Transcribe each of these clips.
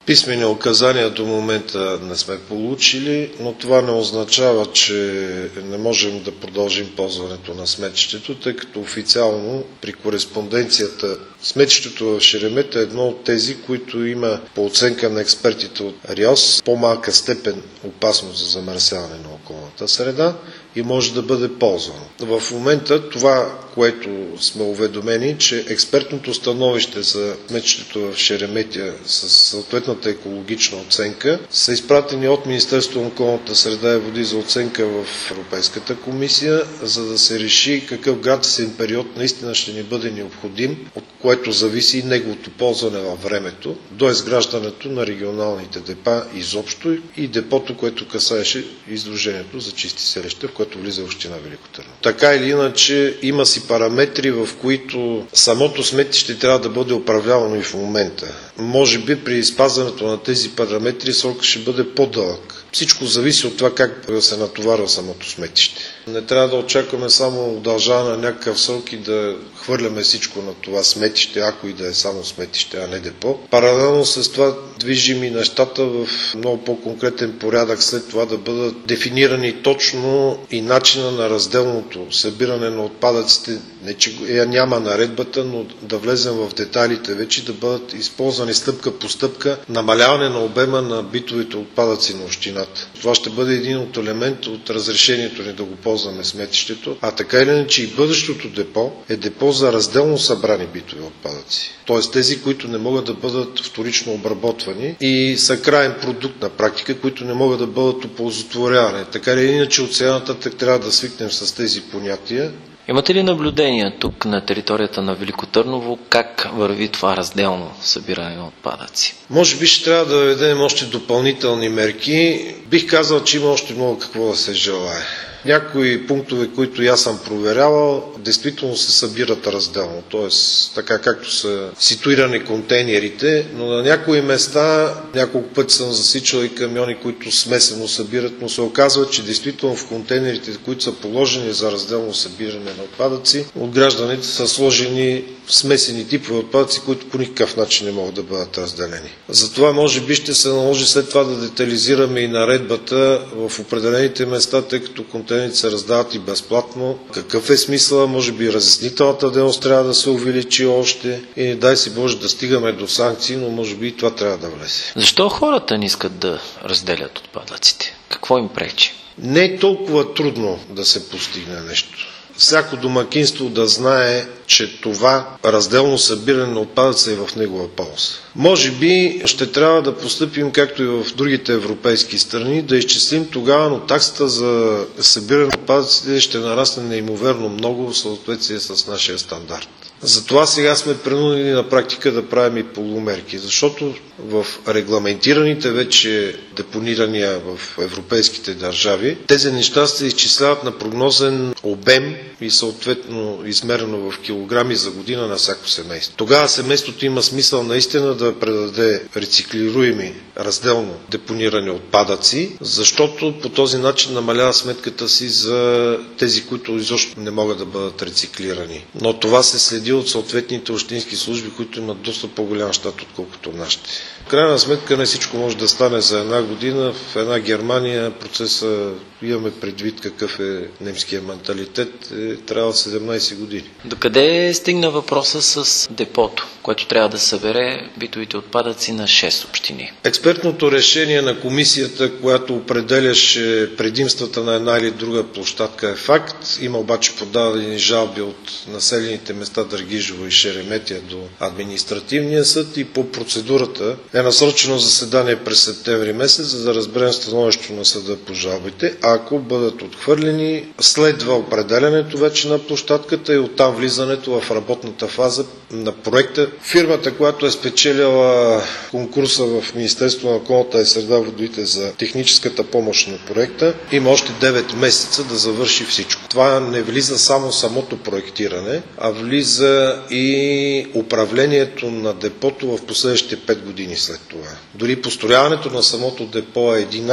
Писмени указания до момента не сме получили, но това не означава, че не можем да продължим ползването на сметището, тъй като официално при кореспонденцията сметището в Шеремета е едно от тези, които има по оценка на експертите от РИОС по-малка степен опасност за замърсяване на околната среда и може да бъде ползвано. В момента това, което сме уведомени, че експертното становище за сметището в Шереметя с съответната екологична оценка са изпратени от Министерството на околната среда и води за оценка в Европейската комисия, за да се реши какъв гратисен период наистина ще ни бъде необходим, от което зависи и неговото ползване във времето, до изграждането на регионалните депа изобщо и депото, което касаеше издружението за чисти селища, в което влиза община Велико Търново. Така или иначе има си параметри, в които самото сметище трябва да бъде управлявано и в момента. Може би при спазването на тези параметри срокът ще бъде по-дълъг. Всичко зависи от това как се натоварва самото сметище. Не трябва да очакваме само удължаване на някакъв срок и да хвърляме всичко на това сметище, ако и да е само сметище, а не депо. Паралелно с това движим и нещата в много по-конкретен порядък, след това да бъдат дефинирани точно и начина на разделното събиране на отпадъците. Не че я няма наредбата, но да влезем в детайлите вече, да бъдат използвани стъпка по стъпка намаляване на обема на битовите отпадъци на общината. Това ще бъде един от елемент от разрешението ни да го ползваме сметището, а така или иначе и бъдещото депо е депо за разделно събрани битови отпадъци. Тоест тези, които не могат да бъдат вторично обработвани и са краен продукт на практика, които не могат да бъдат оползотворявани. Така или иначе от сега нататък трябва да свикнем с тези понятия. Имате ли наблюдения тук на територията на Велико Търново как върви това разделно събиране на отпадъци? Може би ще трябва да ведем още допълнителни мерки. Бих казал, че има още много какво да се желае. Някои пунктове, които аз съм проверявал, действително се събират разделно, т.е. така както са ситуирани контейнерите, но на някои места няколко пъти съм засичал и камиони, които смесено събират, но се оказва, че действително в контейнерите, които са положени за разделно събиране на отпадъци, от гражданите са сложени смесени типове отпадъци, които по никакъв начин не могат да бъдат разделени. Затова може би ще се наложи след това да детализираме и наредбата в определените места, тъй като контейнерите се раздават и безплатно. Какъв е смисъл? Може би разяснителната дейност трябва да се увеличи още и не дай си Боже да стигаме до санкции, но може би и това трябва да влезе. Защо хората не искат да разделят отпадъците? Какво им пречи? Не е толкова трудно да се постигне нещо. Всяко домакинство да знае, че това разделно събиране на отпадъци е в негова полза. Може би ще трябва да постъпим, както и в другите европейски страни, да изчислим тогава, но таксата за събиране на отпадъците ще нарасне неимоверно много в съответствие с нашия стандарт. Затова сега сме принудени на практика да правим и полумерки, защото в регламентираните вече депонирания в европейските държави, тези неща се изчисляват на прогнозен обем и съответно измерено в килограми за година на всяко семейство. Тогава семейството има смисъл наистина да предаде рециклируеми разделно депонирани отпадъци, защото по този начин намалява сметката си за тези, които изобщо не могат да бъдат рециклирани. Но това се следи от съответните общински служби, които имат доста по-голям щат, отколкото нашите. В крайна сметка не всичко може да стане за една година. В една Германия процеса, имаме предвид какъв е немския менталитет, трябва 17 години. Докъде стигна въпроса с депото, което трябва да събере битовите отпадъци на 6 общини? Експертното решение на комисията, която определяше предимствата на една или друга площадка, е факт. Има обаче подадени жалби от населените места Драгижово и Шереметя до административния съд и по процедурата е насрочено заседание през септември месец, за да разберем становището на съда по жалбите. Ако бъдат отхвърлени, следва определянето вече на площадката и оттам влизането в работната фаза на проекта. Фирмата, която е спечелила конкурса в Министерството на околната среда и водите за техническата помощ на проекта, има още 9 месеца да завърши всичко. Това не влиза само самото проектиране, а влиза и управлението на депото в последващите 5 години след това. Дори построяването на самото депо е един акт,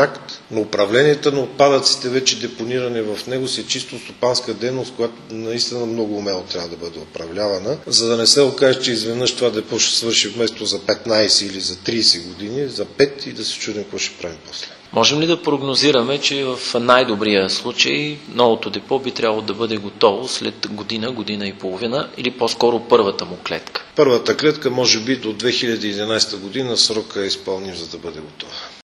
Но управлението на отпадъците, вече депониране в него, си е чисто стопанска дейност, която наистина много умело трябва да бъде управлявана, за да не се окаже, че изведнъж това депо ще свърши вместо за 15 или за 30 години, за 5 и да се чудим какво ще правим после. Можем ли да прогнозираме, че в най-добрия случай новото депо би трябвало да бъде готово след година, година и половина или по-скоро първата му клетка? Първата клетка може би до 2011 година срока е изпълним, за да бъде готова.